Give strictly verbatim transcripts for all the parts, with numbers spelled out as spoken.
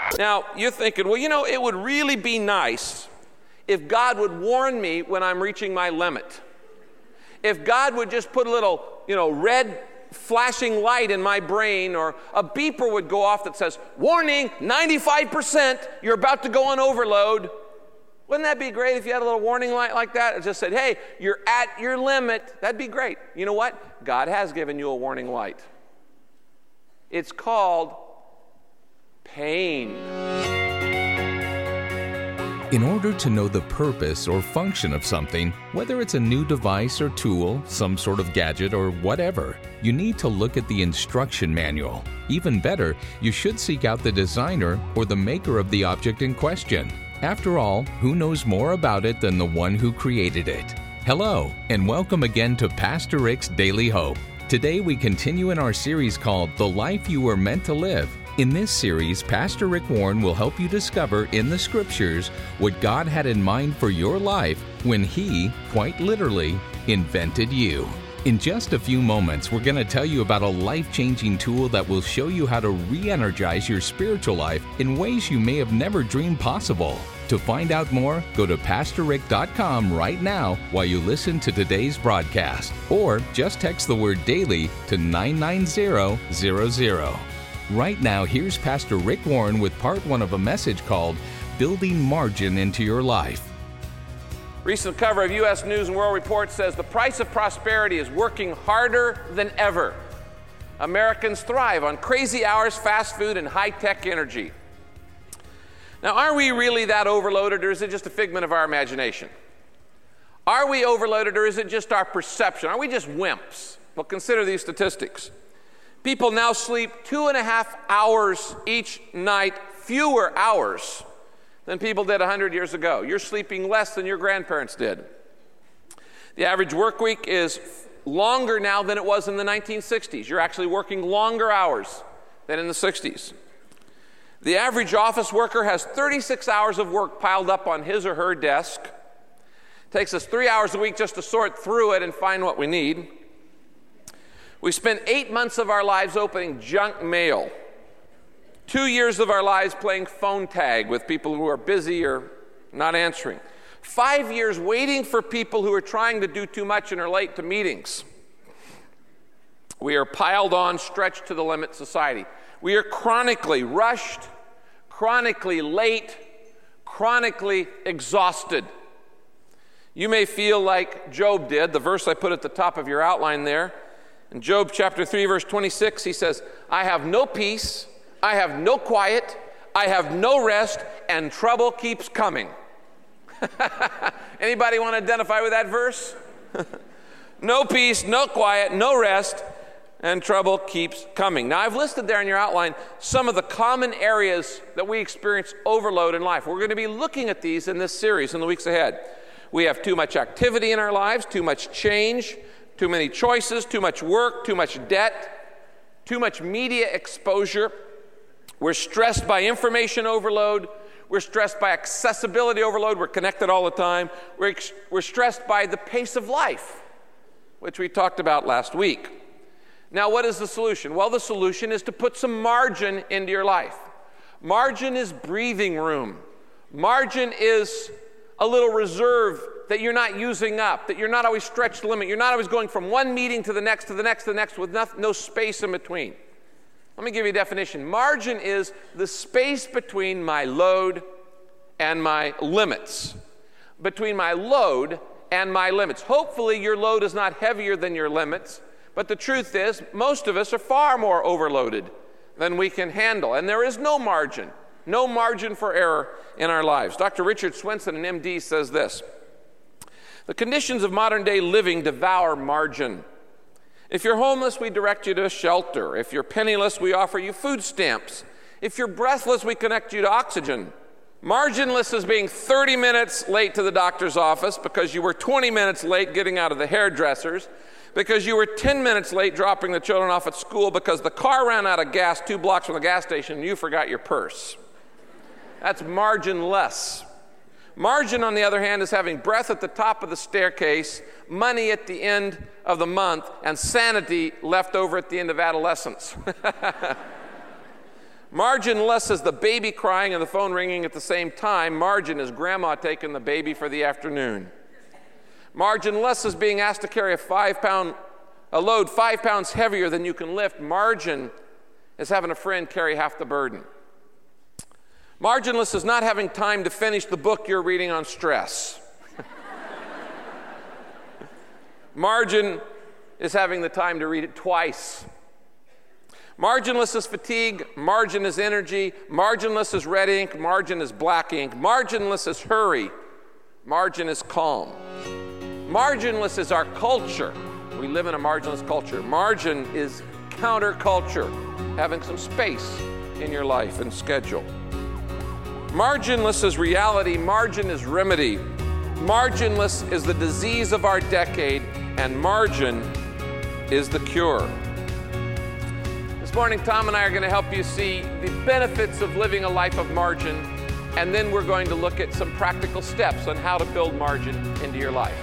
Now, you're thinking, well, you know, it would really be nice if God would warn me when I'm reaching my limit. If God would just put a little, you know, red flashing light in my brain, or a beeper would go off that says, warning, ninety-five percent, you're about to go on overload. Wouldn't that be great if you had a little warning light like that? It just said, hey, you're at your limit. That'd be great. You know what? God has given you a warning light. It's called pain. In order to know the purpose or function of something, whether it's a new device or tool, some sort of gadget or whatever, you need to look at the instruction manual. Even better, you should seek out the designer or the maker of the object in question. After all, who knows more about it than the one who created it? Hello, and welcome again to Pastor Rick's Daily Hope. Today we continue in our series called The Life You Were Meant to Live. In this series, Pastor Rick Warren will help you discover in the Scriptures what God had in mind for your life when He, quite literally, invented you. In just a few moments, we're going to tell you about a life-changing tool that will show you how to re-energize your spiritual life in ways you may have never dreamed possible. To find out more, go to pastor rick dot com right now while you listen to today's broadcast, or just text the word DAILY to nine nine zero zero zero. Right now, here's Pastor Rick Warren with part one of a message called Building Margin into Your Life. Recent cover of U S News and World Report says the price of prosperity is working harder than ever. Americans thrive on crazy hours, fast food, and high-tech energy. Now, are we really that overloaded, or is it just a figment of our imagination? Are we overloaded, or is it just our perception? Are we just wimps? Well, consider these statistics. People now sleep two and a half hours each night, fewer hours than people did one hundred years ago. You're sleeping less than your grandparents did. The average work week is longer now than it was in the nineteen sixties. You're actually working longer hours than in the sixties. The average office worker has thirty-six hours of work piled up on his or her desk. It takes us three hours a week just to sort through it and find what we need. We spend eight months of our lives opening junk mail. Two years of our lives playing phone tag with people who are busy or not answering. Five years waiting for people who are trying to do too much and are late to meetings. We are piled on, stretched to the limit society. We are chronically rushed, chronically late, chronically exhausted. You may feel like Job did, the verse I put at the top of your outline there. In Job chapter three, verse twenty-six, he says, I have no peace, I have no quiet, I have no rest, and trouble keeps coming. Anybody want to identify with that verse? No peace, no quiet, no rest, and trouble keeps coming. Now, I've listed there in your outline some of the common areas that we experience overload in life. We're going to be looking at these in this series in the weeks ahead. We have too much activity in our lives, too much change, too many choices, too much work, too much debt, too much media exposure. We're stressed by information overload. We're stressed by accessibility overload. We're connected all the time. We're, ex- we're stressed by the pace of life, which we talked about last week. Now, what is the solution? Well, the solution is to put some margin into your life. Margin is breathing room. Margin is a little reserve that you're not using up, that you're not always stretched to the limit. You're not always going from one meeting to the next, to the next, to the next, with no, no space in between. Let me give you a definition. Margin is the space between my load and my limits. Between my load and my limits. Hopefully your load is not heavier than your limits, but the truth is most of us are far more overloaded than we can handle, and there is no margin, no margin for error in our lives. Doctor Richard Swenson, an M D, says this: the conditions of modern day living devour margin. If you're homeless, we direct you to a shelter. If you're penniless, we offer you food stamps. If you're breathless, we connect you to oxygen. Marginless is being thirty minutes late to the doctor's office because you were twenty minutes late getting out of the hairdresser's, because you were ten minutes late dropping the children off at school because the car ran out of gas two blocks from the gas station and you forgot your purse. That's marginless. Margin, on the other hand, is having breath at the top of the staircase, money at the end of the month, and sanity left over at the end of adolescence. Marginless is the baby crying and the phone ringing at the same time. Margin is grandma taking the baby for the afternoon. Marginless is being asked to carry a five pound, a load five pounds heavier than you can lift. Margin is having a friend carry half the burden. Marginless is not having time to finish the book you're reading on stress. Margin is having the time to read it twice. Marginless is fatigue. Margin is energy. Marginless is red ink. Margin is black ink. Marginless is hurry. Margin is calm. Marginless is our culture. We live in a marginless culture. Margin is counterculture, having some space in your life and schedule. Marginless is reality. Margin is remedy. Marginless is the disease of our decade, and margin is the cure. This morning, Tom and I are going to help you see the benefits of living a life of margin, and then we're going to look at some practical steps on how to build margin into your life.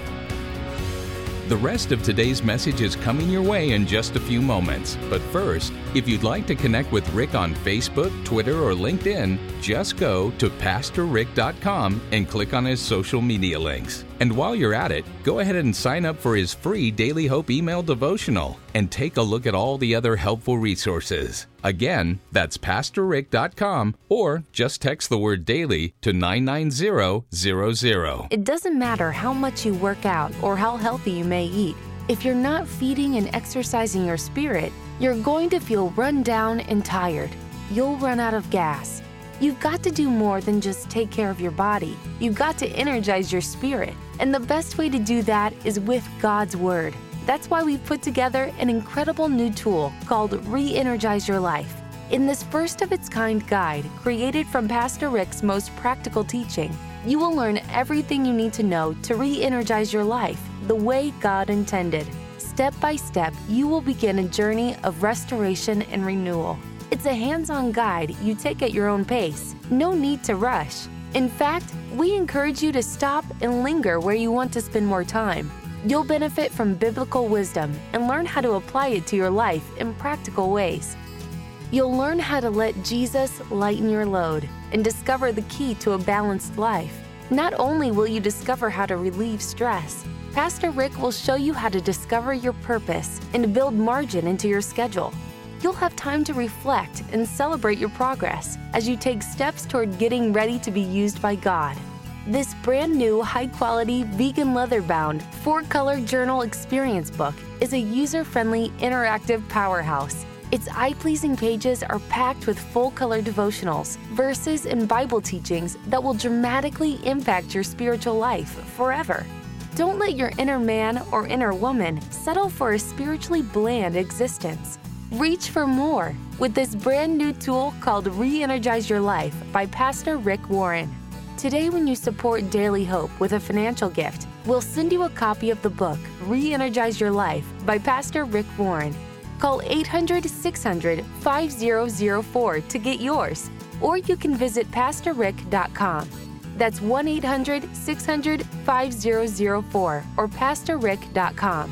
The rest of today's message is coming your way in just a few moments. But first, if you'd like to connect with Rick on Facebook, Twitter, or LinkedIn, just go to pastor rick dot com and click on his social media links. And while you're at it, go ahead and sign up for his free Daily Hope email devotional and take a look at all the other helpful resources. Again, that's pastor rick dot com, or just text the word daily to nine nine zero zero zero. It doesn't matter how much you work out or how healthy you may eat. If you're not feeding and exercising your spirit, you're going to feel run down and tired. You'll run out of gas. You've got to do more than just take care of your body. You've got to energize your spirit. And the best way to do that is with God's Word. That's why we've put together an incredible new tool called Re-Energize Your Life. In this first-of-its-kind guide, created from Pastor Rick's most practical teaching, you will learn everything you need to know to re-energize your life the way God intended. Step by step, you will begin a journey of restoration and renewal. It's a hands-on guide you take at your own pace. No need to rush. In fact, we encourage you to stop and linger where you want to spend more time. You'll benefit from biblical wisdom and learn how to apply it to your life in practical ways. You'll learn how to let Jesus lighten your load and discover the key to a balanced life. Not only will you discover how to relieve stress, Pastor Rick will show you how to discover your purpose and build margin into your schedule. You'll have time to reflect and celebrate your progress as you take steps toward getting ready to be used by God. This brand new, high-quality, vegan leather-bound, four-color journal experience book is a user-friendly, interactive powerhouse. Its eye-pleasing pages are packed with full-color devotionals, verses, and Bible teachings that will dramatically impact your spiritual life forever. Don't let your inner man or inner woman settle for a spiritually bland existence. Reach for more with this brand new tool called Re-Energize Your Life by Pastor Rick Warren. Today, when you support Daily Hope with a financial gift, we'll send you a copy of the book Re-Energize Your Life by Pastor Rick Warren. Call eight hundred, six hundred, five zero zero four to get yours, or you can visit pastor rick dot com. That's one eight hundred, six hundred, five zero zero four or pastor rick dot com.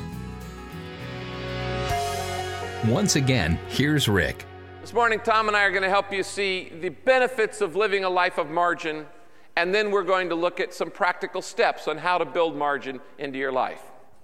Once again, here's Rick. This morning, Tom and I are going to help you see the benefits of living a life of margin, and then we're going to look at some practical steps on how to build margin into your life.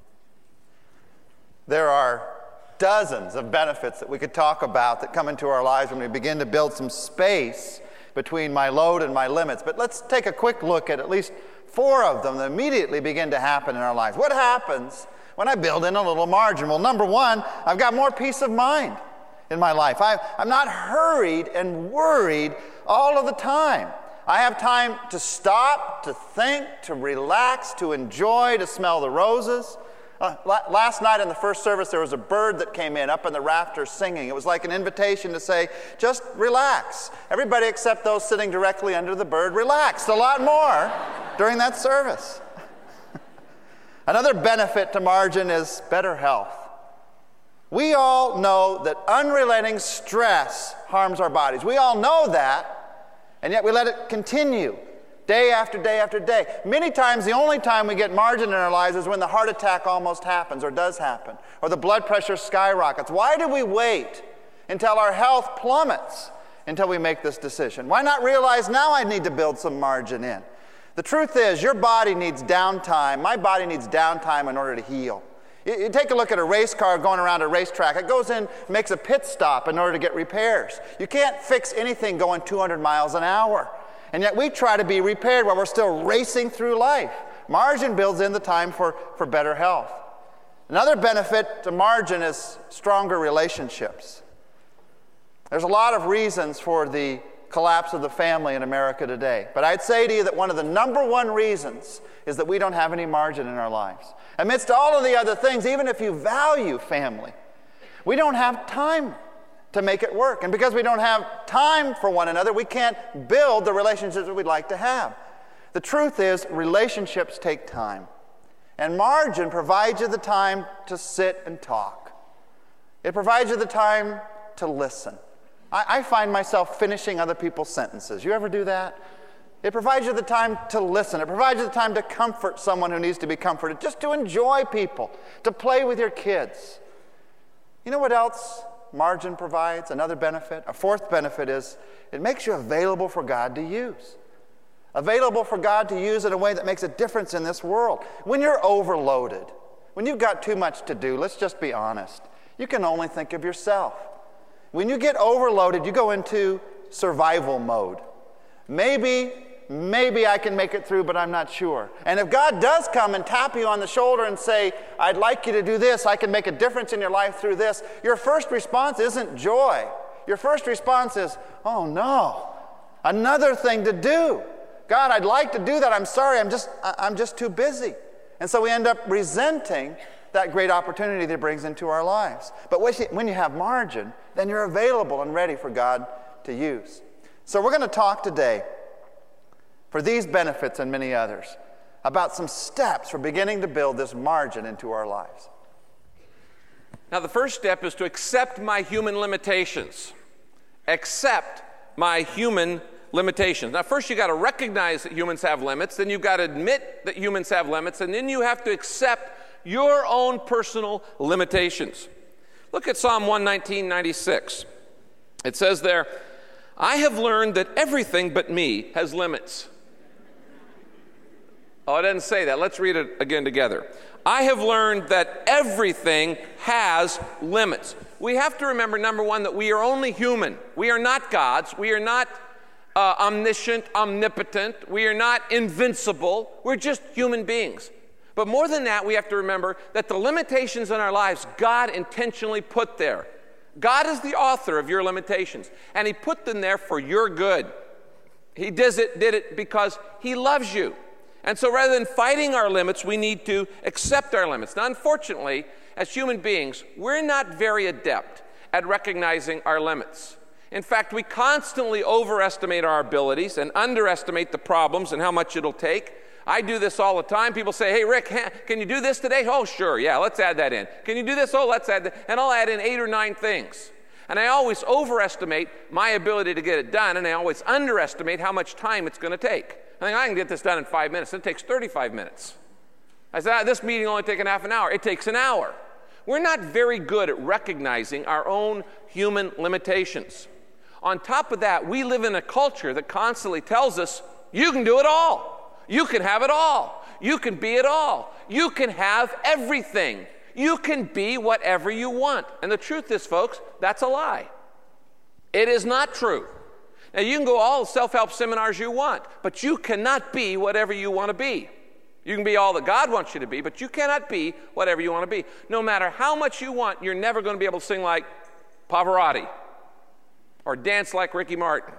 There are dozens of benefits that we could talk about that come into our lives when we begin to build some space between my load and my limits. But let's take a quick look at at least four of them that immediately begin to happen in our lives. What happens when I build in a little margin? Well, number one, I've got more peace of mind in my life. I, I'm not hurried and worried all of the time. I have time to stop, to think, to relax, to enjoy, to smell the roses. Uh, la- last night in the first service, there was a bird that came in up in the rafters singing. It was like an invitation to say, just relax. Everybody except those sitting directly under the bird relaxed a lot more during that service. Another benefit to margin is better health. We all know that unrelenting stress harms our bodies. We all know that, and yet we let it continue day after day after day. Many times, the only time we get margin in our lives is when the heart attack almost happens or does happen, or the blood pressure skyrockets. Why do we wait until our health plummets until we make this decision? Why not realize now I need to build some margin in? The truth is, your body needs downtime. My body needs downtime in order to heal. You, you take a look at a race car going around a racetrack. It goes in, makes a pit stop in order to get repairs. You can't fix anything going two hundred miles an hour. And yet we try to be repaired while we're still racing through life. Margin builds in the time for, for better health. Another benefit to margin is stronger relationships. There's a lot of reasons for the collapse of the family in America today. But I'd say to you that one of the number one reasons is that we don't have any margin in our lives. Amidst all of the other things, even if you value family, we don't have time to make it work. And because we don't have time for one another, we can't build the relationships that we'd like to have. The truth is, relationships take time. And margin provides you the time to sit and talk. It provides you the time to listen. I, I find myself finishing other people's sentences. You ever do that? It provides you the time to listen. It provides you the time to comfort someone who needs to be comforted, just to enjoy people, to play with your kids. You know what else margin provides? Another benefit? A fourth benefit is it makes you available for God to use. Available for God to use in a way that makes a difference in this world. When you're overloaded, when you've got too much to do, let's just be honest, you can only think of yourself. When you get overloaded, you go into survival mode. Maybe, maybe I can make it through, but I'm not sure. And if God does come and tap you on the shoulder and say, I'd like you to do this, I can make a difference in your life through this, your first response isn't joy. Your first response is, oh no, another thing to do. God, I'd like to do that. I'm sorry, I'm just, I'm just too busy. And so we end up resenting that great opportunity that it brings into our lives. But when you have margin, then you're available and ready for God to use. So we're going to talk today, for these benefits and many others, about some steps for beginning to build this margin into our lives. Now, the first step is to accept my human limitations. Accept my human limitations. Now, first you've got to recognize that humans have limits, then you've got to admit that humans have limits, and then you have to accept your own personal limitations. Look at Psalm one nineteen, ninety-six. It says there, I have learned that everything but me has limits. Oh, it doesn't say that. Let's read it again together. I have learned that everything has limits. We have to remember, number one, that we are only human. We are not gods. We are not uh, omniscient, omnipotent. We are not invincible. We're just human beings. But more than that, we have to remember that the limitations in our lives, God intentionally put there. God is the author of your limitations, and He put them there for your good. He does it, did it because He loves you. And so rather than fighting our limits, we need to accept our limits. Now, unfortunately, as human beings, we're not very adept at recognizing our limits. In fact, we constantly overestimate our abilities and underestimate the problems and how much it'll take. I do this all the time. People say, hey, Rick, can you do this today? Oh, sure, yeah, let's add that in. Can you do this? Oh, let's add that. And I'll add in eight or nine things. And I always overestimate my ability to get it done, and I always underestimate how much time it's going to take. I think I can get this done in five minutes. It takes thirty-five minutes. I said, ah, this meeting will only take a half an hour. It takes an hour. We're not very good at recognizing our own human limitations. On top of that, we live in a culture that constantly tells us, you can do it all. You can have it all. You can be it all. You can have everything. You can be whatever you want. And the truth is, folks, that's a lie. It is not true. Now, you can go all the self-help seminars you want, but you cannot be whatever you want to be. You can be all that God wants you to be, but you cannot be whatever you want to be. No matter how much you want, you're never going to be able to sing like Pavarotti or dance like Ricky Martin.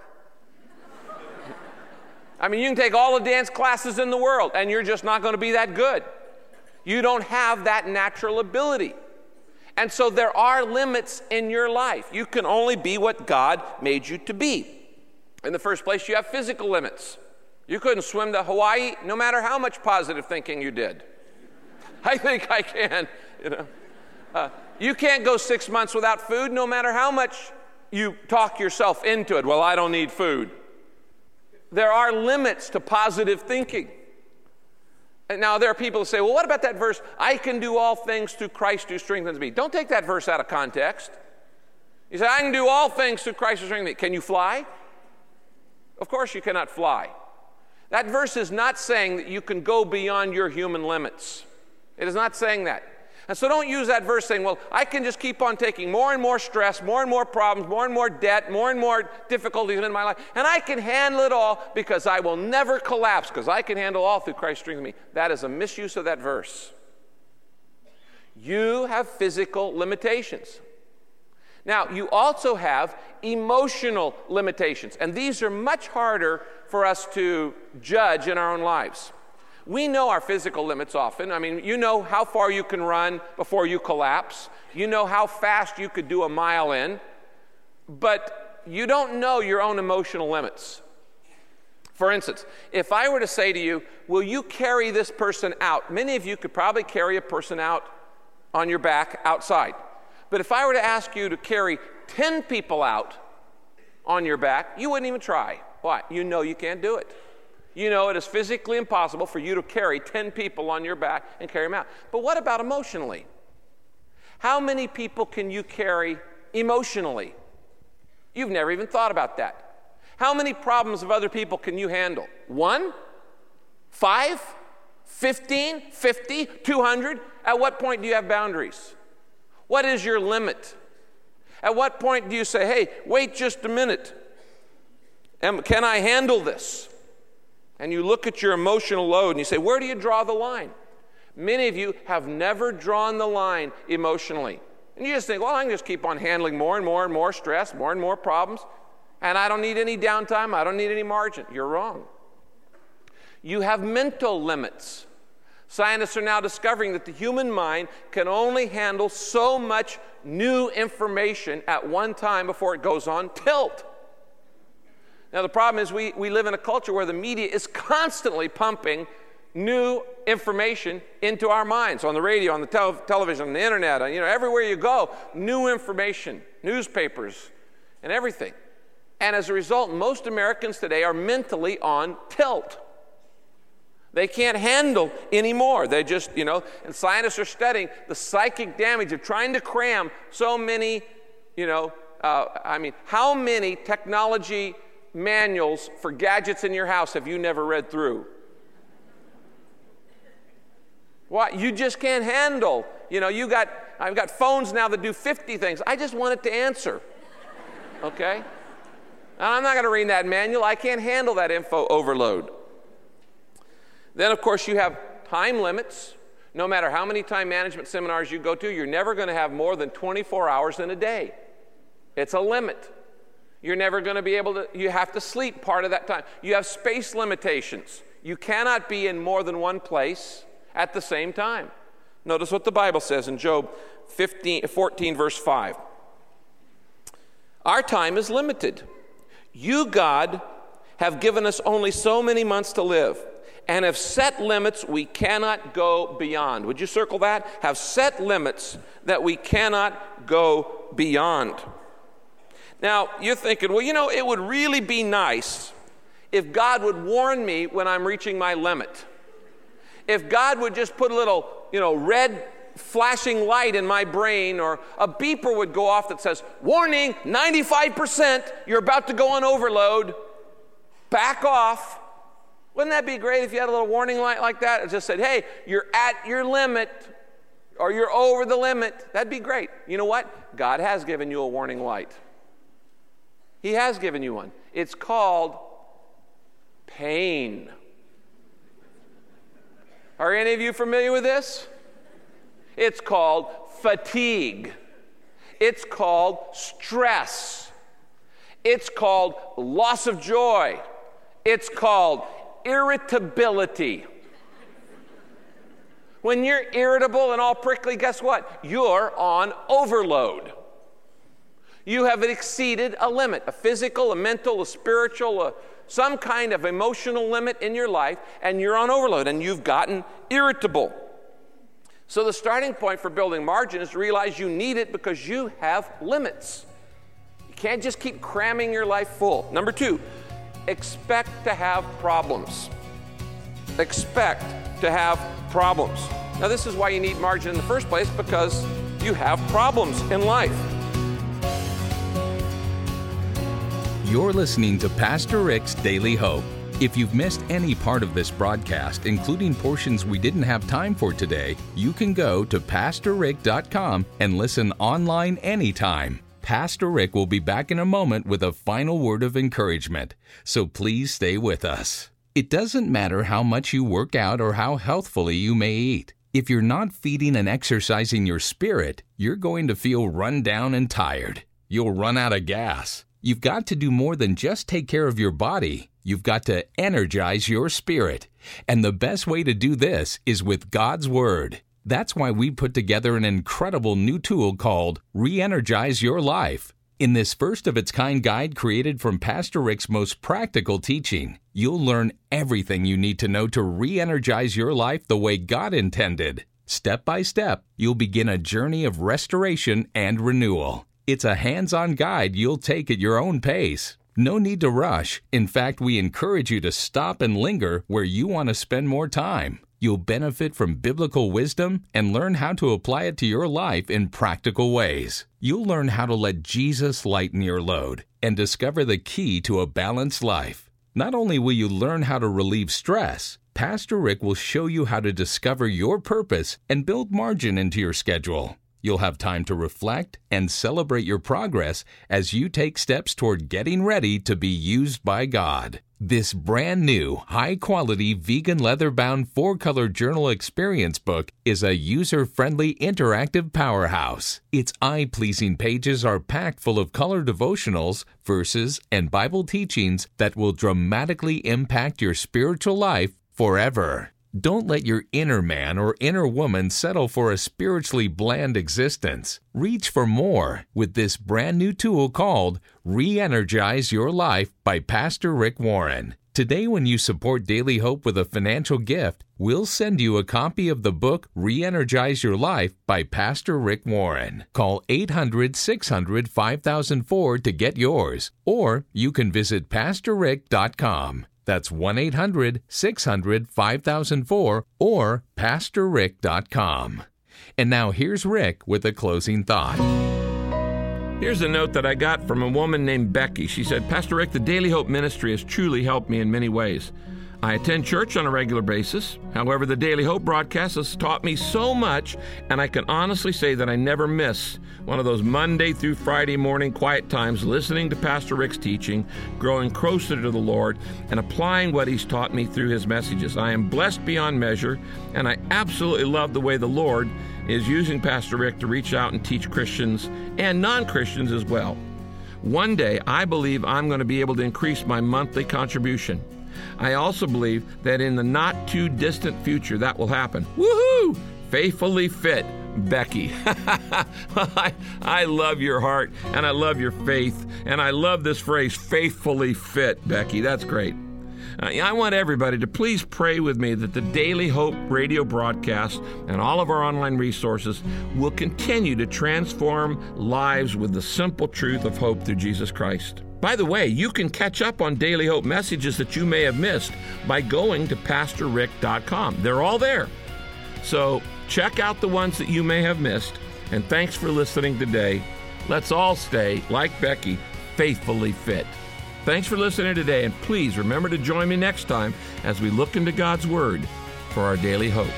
I mean, you can take all the dance classes in the world, and you're just not going to be that good. You don't have that natural ability. And so there are limits in your life. You can only be what God made you to be. In the first place, you have physical limits. You couldn't swim to Hawaii no matter how much positive thinking you did. I think I can, you know. Uh, you can't go six months without food no matter how much you talk yourself into it. Well, I don't need food. There are limits to positive thinking. And now there are people who say, well, what about that verse, I can do all things through Christ who strengthens me? Don't take that verse out of context. You say, I can do all things through Christ who strengthens me. Can you fly? Of course you cannot fly. That verse is not saying that you can go beyond your human limits. It is not saying that. And so don't use that verse saying, well, I can just keep on taking more and more stress, more and more problems, more and more debt, more and more difficulties in my life, and I can handle it all because I will never collapse, because I can handle all through Christ strengthening me. That is a misuse of that verse. You have physical limitations. Now, you also have emotional limitations, and these are much harder for us to judge in our own lives. We know our physical limits often. I mean, you know how far you can run before you collapse. You know how fast you could do a mile in, but you don't know your own emotional limits. For instance, if I were to say to you, will you carry this person out? Many of you could probably carry a person out on your back outside. But if I were to ask you to carry ten people out on your back, you wouldn't even try. Why? You know you can't do it. You know it is physically impossible for you to carry ten people on your back and carry them out. But what about emotionally? How many people can you carry emotionally? You've never even thought about that. How many problems of other people can you handle? One? Five? Fifteen? Fifty? Two hundred? At what point do you have boundaries? What is your limit? At what point do you say, hey, wait just a minute. Am, can I handle this? And you look at your emotional load and you say, where do you draw the line? Many of you have never drawn the line emotionally. And you just think, well, I can just keep on handling more and more and more stress, more and more problems, and I don't need any downtime, I don't need any margin. You're wrong. You have mental limits. Scientists are now discovering that the human mind can only handle so much new information at one time before it goes on tilt. Now, the problem is we, we live in a culture where the media is constantly pumping new information into our minds, on the radio, on the tel- television, on the internet, on, you know, everywhere you go, new information, newspapers, and everything. And as a result, most Americans today are mentally on tilt. They can't handle anymore. They just, you know, and scientists are studying the psychic damage of trying to cram so many, you know, uh, I mean, how many technology manuals for gadgets in your house have you never read through? Why? You just can't handle. You know, you got, I've got phones now that do fifty things. I just want it to answer. Okay? And I'm not going to read that manual. I can't handle that info overload. Then, of course, you have time limits. No matter how many time management seminars you go to, you're never going to have more than twenty-four hours in a day. It's a limit. You're never going to be able to, you have to sleep part of that time. You have space limitations. You cannot be in more than one place at the same time. Notice what the Bible says in Job fifteen, fourteen, verse five. Our time is limited. You, God, have given us only so many months to live, and have set limits we cannot go beyond. Would you circle that? Have set limits that we cannot go beyond. Now, you're thinking, well, you know, it would really be nice if God would warn me when I'm reaching my limit. If God would just put a little, you know, red flashing light in my brain, or a beeper would go off that says, warning, ninety-five percent, you're about to go on overload, back off. Wouldn't that be great if you had a little warning light like that? It just said, hey, you're at your limit, or you're over the limit. That'd be great. You know what? God has given you a warning light. He has given you one. It's called pain. Are any of you familiar with this? It's called fatigue. It's called stress. It's called loss of joy. It's called irritability. When you're irritable and all prickly, guess what? You're on overload. You have exceeded a limit, a physical, a mental, a spiritual, a, some kind of emotional limit in your life, and you're on overload, and you've gotten irritable. So the starting point for building margin is to realize you need it because you have limits. You can't just keep cramming your life full. Number two, expect to have problems. Expect to have problems. Now, this is why you need margin in the first place, because you have problems in life. You're listening to Pastor Rick's Daily Hope. If you've missed any part of this broadcast, including portions we didn't have time for today, you can go to pastor rick dot com and listen online anytime. Pastor Rick will be back in a moment with a final word of encouragement, so please stay with us. It doesn't matter how much you work out or how healthfully you may eat. If you're not feeding and exercising your spirit, you're going to feel run down and tired. You'll run out of gas. You've got to do more than just take care of your body. You've got to energize your spirit. And the best way to do this is with God's Word. That's why we put together an incredible new tool called Re-Energize Your Life. In this first-of-its-kind guide created from Pastor Rick's most practical teaching, you'll learn everything you need to know to re-energize your life the way God intended. Step by step, you'll begin a journey of restoration and renewal. It's a hands-on guide you'll take at your own pace. No need to rush. In fact, we encourage you to stop and linger where you want to spend more time. You'll benefit from biblical wisdom and learn how to apply it to your life in practical ways. You'll learn how to let Jesus lighten your load and discover the key to a balanced life. Not only will you learn how to relieve stress, Pastor Rick will show you how to discover your purpose and build margin into your schedule. You'll have time to reflect and celebrate your progress as you take steps toward getting ready to be used by God. This brand new, high-quality, vegan leather-bound four-color journal experience book is a user-friendly, interactive powerhouse. Its eye-pleasing pages are packed full of color devotionals, verses, and Bible teachings that will dramatically impact your spiritual life forever. Don't let your inner man or inner woman settle for a spiritually bland existence. Reach for more with this brand new tool called Re-Energize Your Life by Pastor Rick Warren. Today, when you support Daily Hope with a financial gift, we'll send you a copy of the book Re-Energize Your Life by Pastor Rick Warren. Call eight hundred, six hundred, five thousand four to get yours, or you can visit pastor rick dot com. That's one eight hundred, six hundred, five thousand four or pastor rick dot com. And now here's Rick with a closing thought. Here's a note that I got from a woman named Becky. She said, Pastor Rick, the Daily Hope Ministry has truly helped me in many ways. I attend church on a regular basis. However, the Daily Hope broadcast has taught me so much, and I can honestly say that I never miss one of those Monday through Friday morning quiet times listening to Pastor Rick's teaching, growing closer to the Lord, and applying what he's taught me through his messages. I am blessed beyond measure, and I absolutely love the way the Lord is using Pastor Rick to reach out and teach Christians and non-Christians as well. One day, I believe I'm going to be able to increase my monthly contribution. I also believe that in the not-too-distant future that will happen. Woohoo! Faithfully fit, Becky. I, I love your heart, and I love your faith, and I love this phrase, faithfully fit, Becky. That's great. Uh, I want everybody to please pray with me that the Daily Hope radio broadcast and all of our online resources will continue to transform lives with the simple truth of hope through Jesus Christ. By the way, you can catch up on Daily Hope messages that you may have missed by going to pastor rick dot com. They're all there. So check out the ones that you may have missed, and thanks for listening today. Let's all stay, like Becky, faithfully fit. Thanks for listening today, and please remember to join me next time as we look into God's Word for our daily hope.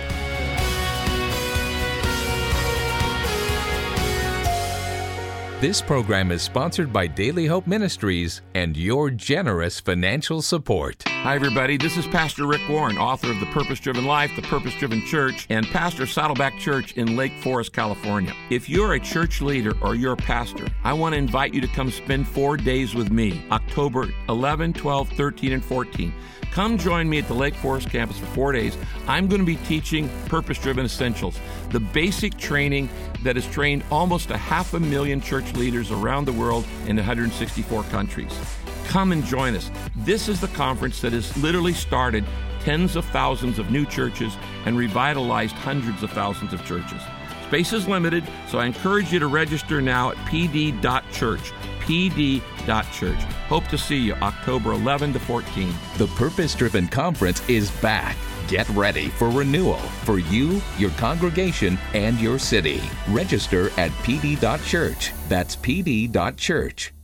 This program is sponsored by Daily Hope Ministries and your generous financial support. Hi, everybody. This is Pastor Rick Warren, author of The Purpose-Driven Life, The Purpose-Driven Church, and pastor of Saddleback Church in Lake Forest, California. If you're a church leader or you're a pastor, I want to invite you to come spend four days with me, October eleventh, twelfth, thirteenth, and fourteenth. Come join me at the Lake Forest campus for four days. I'm going to be teaching Purpose-Driven Essentials, the basic training that has trained almost a half a million church leaders around the world in one hundred sixty-four countries. Come and join us. This is the conference that has literally started tens of thousands of new churches and revitalized hundreds of thousands of churches. Space is limited, so I encourage you to register now at p d dot church. p d dot church. Hope to see you October eleventh to fourteenth. The Purpose-Driven Conference is back. Get ready for renewal for you, your congregation, and your city. Register at p d dot church. That's p d dot church.